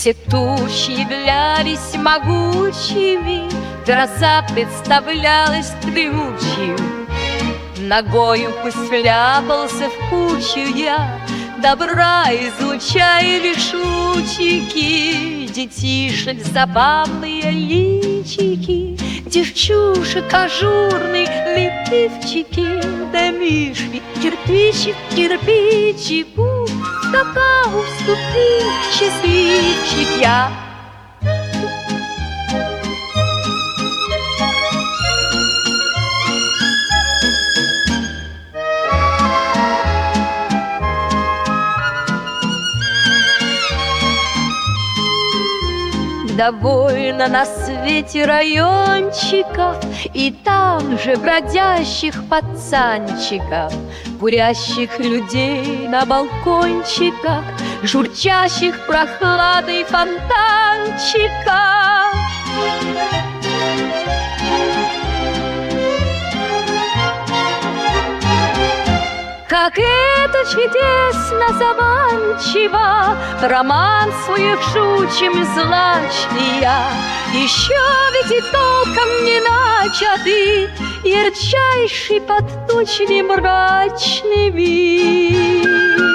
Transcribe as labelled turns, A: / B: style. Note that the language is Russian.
A: Все тучи являлись могучими, гроза представлялась дремучей. Ногою пусть вляпался в кучу я, добра излучая лишь лучики. Детишек забавные личики, девчушек ажурные лепивчики, да мишки кирпичик к кирпичику, какао вступил счастливчик я. Довольно на свете райончиков и там же бродящих пацанчиков, курящих людей на балкончиках, журчащих прохладой фонтанчиков. Как это чудесно, заманчиво, романсуя в жучем злачный я. Еще ведь и толком не начатый, ярчайший под тучами мрачными.